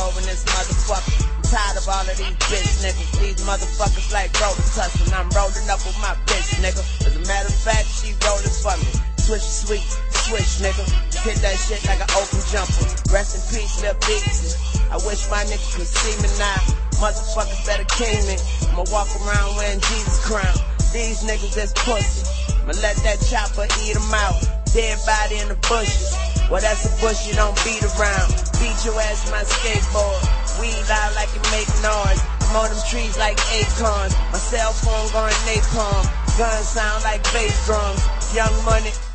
in this motherfucker. I'm tired of all of these bitch niggas. These motherfuckers like roller tussling. I'm rolling up with my bitch, nigga. As a matter of fact, she rolling for me. Swish sweet, swish, nigga. Hit that shit like an open jumper. Rest in peace, Lil Beats. I wish my nigga could see me now. Motherfuckers better king me. I'ma walk around wearing Jesus crown. These niggas is pussy. I'ma let that chopper eat them out. Dead body in the bushes. Well, that's a bush you don't beat around. Beat your ass with my skateboard. Weed loud like it make noise. I'm on them trees like acorns. My cell phone going napalm. Guns sound like bass drums. Young Money.